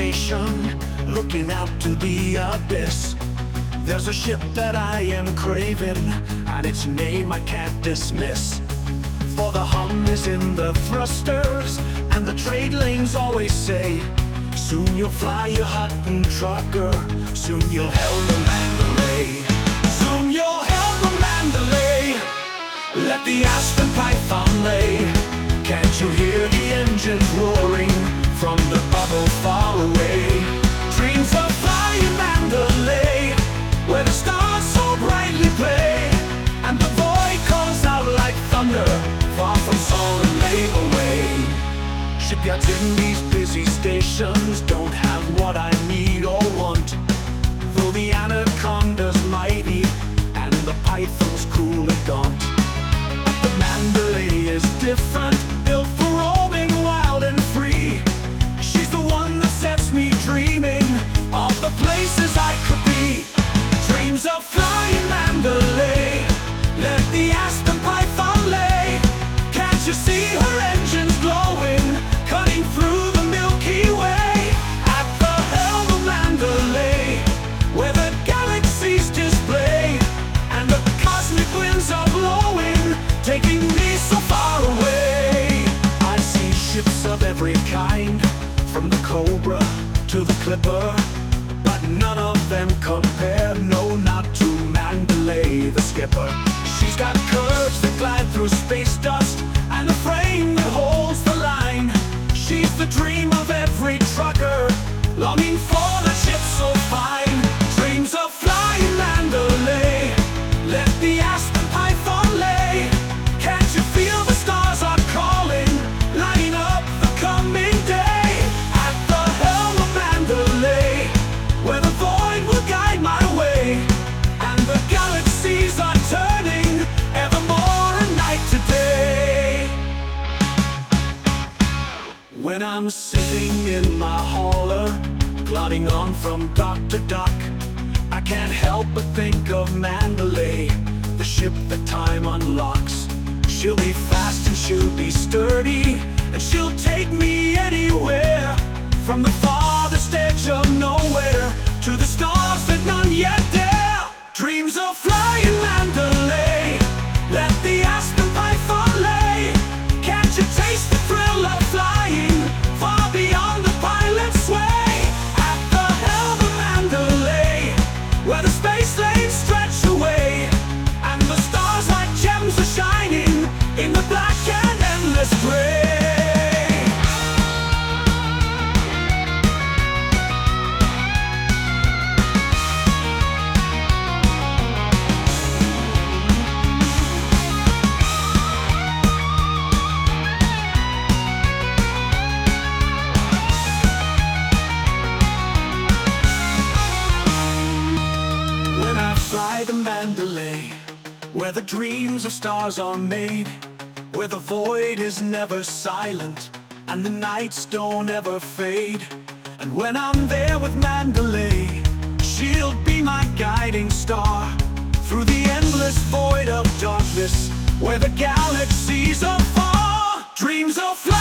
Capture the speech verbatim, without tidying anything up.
station, looking out to the abyss. There's a ship that I am craving, and its name I can't dismiss. For the hum is in the thrusters, and the trade lanes always say, soon you'll fly your Hutton trucker, soon you'll hail the Mandalay. Soon you'll hail the Mandalay, let the Aspen Python lay. Can't you hear the engines roaring from the bubble far away? Dreams of flying Mandalay, where the stars so brightly play, and the void calls out like thunder, far from Salt Lake away. Shipyards in these busy stations don't have what I need or want, though the Anaconda's mighty and the Python's cool and gaunt. But the Mandalay is different, built for roaming wild and free. She's the one that sets me dreaming of the places I could be. Dreams of flying Mandalay, let the Aspen Python lay. Can't you see her engines glowing, cutting through the Milky Way? At the helm of Mandalay, where the galaxies display, and the cosmic winds are blowing, taking me so far away. I see ships of every kind, from the Cobra to the Clipper, but none of them compare, no, not to Mandalay the skipper. She's got curves that glide through space dust, and a frame that holds the line. She's the dream of every trucker, longing for the ship so fine. Dreams of flying Mandalay, let the Aspen Python lay. Can't you feel the stars are calling, lighting up the coming day? At the helm of Mandalay, where the void will guide my way, and the galaxies are turning evermore and night to day. When I'm sitting in my hauler, plodding on from dock to dock, I can't help but think of Mandalay, the ship that time unlocks. She'll be fast and she'll be sturdy, and she'll take me anywhere, from the farthest edge of nowhere to the stars that none yet dare. Dreams of flying Mandalay, let the Aspen Python lay. Can't you taste the thrill of flying, far beyond the pilot's sway? At the helm of Mandalay, where the space lanes stretch away, and the stars like gems are shining in the black and endless gray. Fly the Mandalay, where the dreams of stars are made, where the void is never silent and the nights don't ever fade. And when I'm there with Mandalay, she'll be my guiding star through the endless void of darkness, where the galaxies are far. Dreams of flying